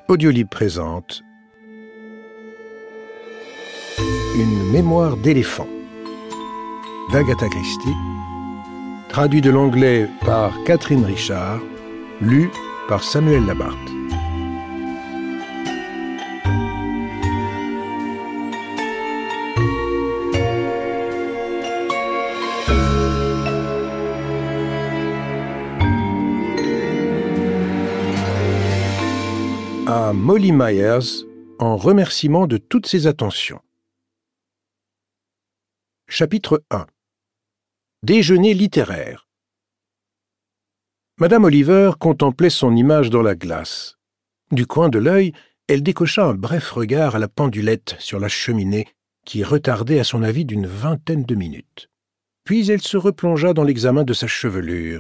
Audiolib présente Une mémoire d'éléphant d'Agatha Christie, traduit de l'anglais par Catherine Richard, lu par Samuel Labarthe. À Molly Myers, en remerciement de toutes ses attentions. Chapitre 1. Déjeuner littéraire. Madame Oliver contemplait son image dans la glace. Du coin de l'œil, elle décocha un bref regard à la pendulette sur la cheminée qui retardait à son avis d'une vingtaine de minutes. Puis elle se replongea dans l'examen de sa chevelure.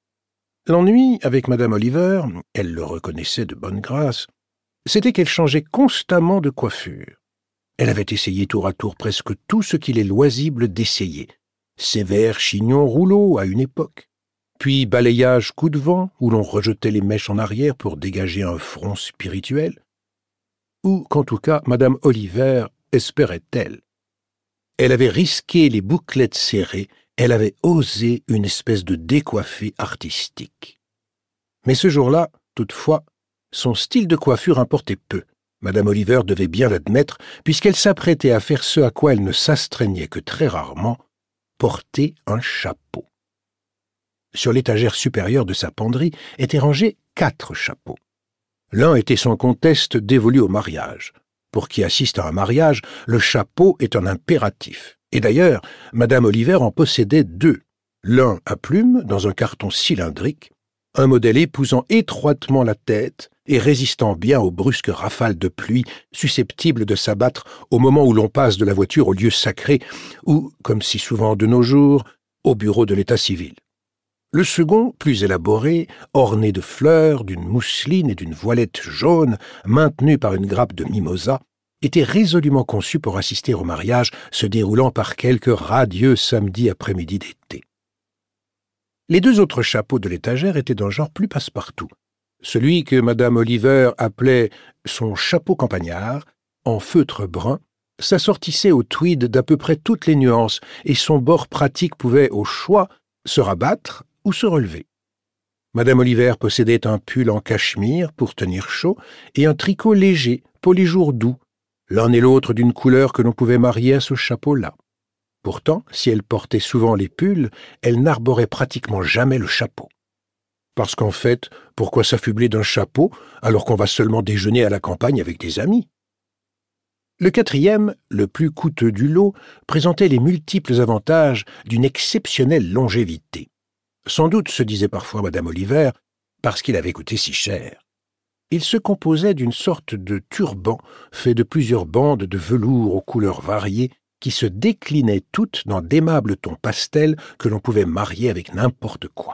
L'ennui avec Madame Oliver, elle le reconnaissait de bonne grâce, c'était qu'elle changeait constamment de coiffure. Elle avait essayé tour à tour presque tout ce qu'il est loisible d'essayer. Sévère chignon rouleau à une époque, puis balayage coup de vent où l'on rejetait les mèches en arrière pour dégager un front spirituel, ou qu'en tout cas Madame Oliver espérait-elle. Elle avait risqué les bouclettes serrées, elle avait osé une espèce de décoiffé artistique. Mais ce jour-là, toutefois, son style de coiffure importait peu. Madame Oliver devait bien l'admettre, puisqu'elle s'apprêtait à faire ce à quoi elle ne s'astreignait que très rarement, porter un chapeau. Sur l'étagère supérieure de sa penderie étaient rangés 4 chapeaux. L'un était sans conteste dévolu au mariage. Pour qui assiste à un mariage, le chapeau est un impératif. Et d'ailleurs, Madame Oliver en possédait 2. L'un à plumes, dans un carton cylindrique, un modèle épousant étroitement la tête et résistant bien aux brusques rafales de pluie susceptibles de s'abattre au moment où l'on passe de la voiture au lieu sacré ou, comme si souvent de nos jours, au bureau de l'état civil. Le second, plus élaboré, orné de fleurs, d'une mousseline et d'une voilette jaune, maintenue par une grappe de mimosa, était résolument conçu pour assister au mariage se déroulant par quelques radieux samedis après-midi d'été. Les 2 autres chapeaux de l'étagère étaient d'un genre plus passe-partout. Celui que Madame Oliver appelait son chapeau campagnard, en feutre brun, s'assortissait au tweed d'à peu près toutes les nuances et son bord pratique pouvait, au choix, se rabattre ou se relever. Madame Oliver possédait un pull en cachemire pour tenir chaud et un tricot léger pour les jours doux, l'un et l'autre d'une couleur que l'on pouvait marier à ce chapeau-là. Pourtant, si elle portait souvent les pulls, elle n'arborait pratiquement jamais le chapeau. Parce qu'en fait, pourquoi s'affubler d'un chapeau alors qu'on va seulement déjeuner à la campagne avec des amis? Le 4e, le plus coûteux du lot, présentait les multiples avantages d'une exceptionnelle longévité. Sans doute, se disait parfois Madame Oliver, parce qu'il avait coûté si cher. Il se composait d'une sorte de turban fait de plusieurs bandes de velours aux couleurs variées qui se déclinaient toutes dans d'aimables tons pastels que l'on pouvait marier avec n'importe quoi.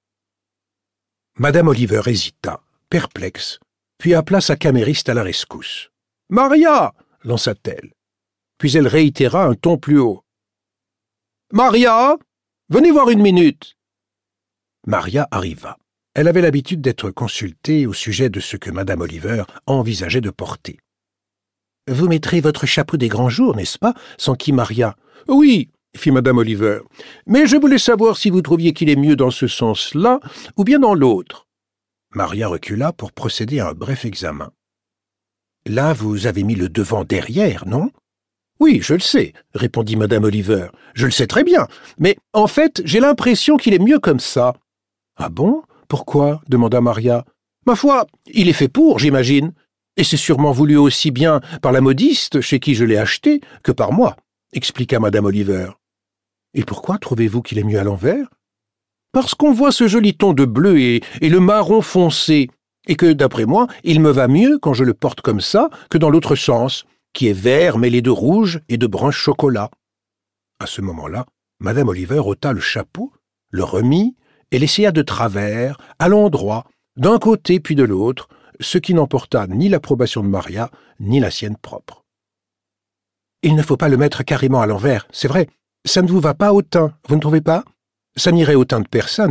Madame Oliver hésita, perplexe, puis appela sa camériste à la rescousse. « Maria !» lança-t-elle. Puis elle réitéra un ton plus haut. « Maria, venez voir une minute !» Maria arriva. Elle avait l'habitude d'être consultée au sujet de ce que Madame Oliver envisageait de porter. « Vous mettrez votre chapeau des grands jours, n'est-ce pas ?» s'enquit Maria. « Oui, » fit Madame Oliver, « mais je voulais savoir si vous trouviez qu'il est mieux dans ce sens-là ou bien dans l'autre. » Maria recula pour procéder à un bref examen. « Là, vous avez mis le devant derrière, non ?»« Oui, je le sais, » répondit Madame Oliver. « Je le sais très bien, mais en fait, j'ai l'impression qu'il est mieux comme ça. »« Ah bon ? Pourquoi ?» demanda Maria. « Ma foi, il est fait pour, j'imagine. Et c'est sûrement voulu aussi bien par la modiste chez qui je l'ai acheté que par moi, » expliqua Madame Oliver. « Et pourquoi trouvez-vous qu'il est mieux à l'envers ? » « Parce qu'on voit ce joli ton de bleu et le marron foncé, et que, d'après moi, il me va mieux quand je le porte comme ça que dans l'autre sens, qui est vert mêlé de rouge et de brun chocolat. » À ce moment-là, Madame Oliver ôta le chapeau, le remit et l'essaya de travers, à l'endroit, d'un côté puis de l'autre, ce qui n'emporta ni l'approbation de Maria, ni la sienne propre. « Il ne faut pas le mettre carrément à l'envers, c'est vrai. Ça ne vous va pas au teint, vous ne trouvez pas ? Ça n'irait au teint de personne,